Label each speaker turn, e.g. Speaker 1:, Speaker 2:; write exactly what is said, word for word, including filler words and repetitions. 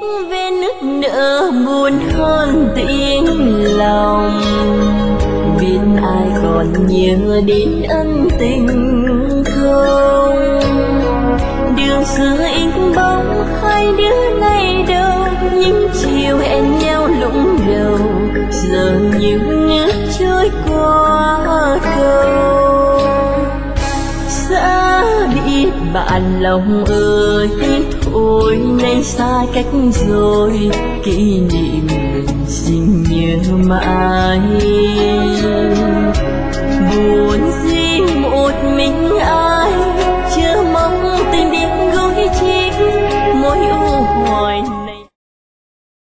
Speaker 1: về nước nở buồn hơn tiếng lòng, biết ai còn nhớ đến ân tình không? Đường xưa in bóng hai đứa ngày đâu, những chiều hẹn nhau lũng đầu, giờ như nước trôi qua cầu. Xa biết bạn lòng ơi, thôi nay xa cách rồi, kỷ niệm mình xin nhớ mãi.